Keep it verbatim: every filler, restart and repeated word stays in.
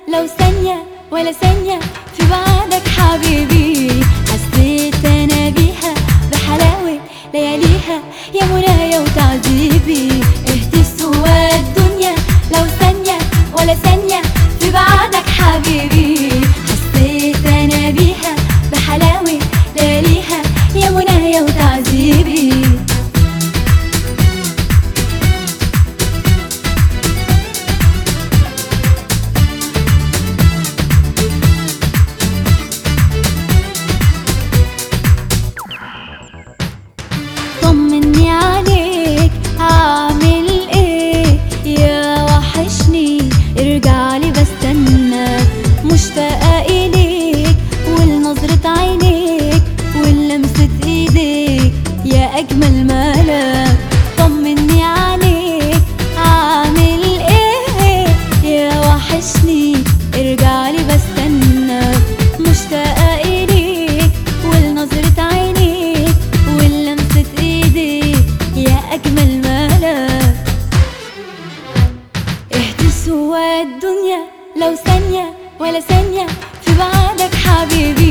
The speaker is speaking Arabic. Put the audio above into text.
لو ثانية ولا ثانية في بعدك حبيبي. حسيت أنا بيها بحلاوة لياليها يا منايا وتعذيبي. اهدي سوا الدنيا لو ثانية ولا ثانية في بعدك حبيبي. حسيت أنا بيها بحلاوة لياليها يا منايا وتعذيبي. طمني عليك عامل ايه يا وحشني، ارجعلي بستناك مشتاقة اليك ولنظرة عينيك ولمسة ايديك يا اجمل ملاك. طمني عليك عامل ايه يا وحشني، ارجعلي بستناك مشتاقة اليك ولنظرة عينيك ولمسة ايديك يا اجمل ملاك. اهدي سوا الدنيا لو ثانية ولا ثانية في بعدك حبيبي.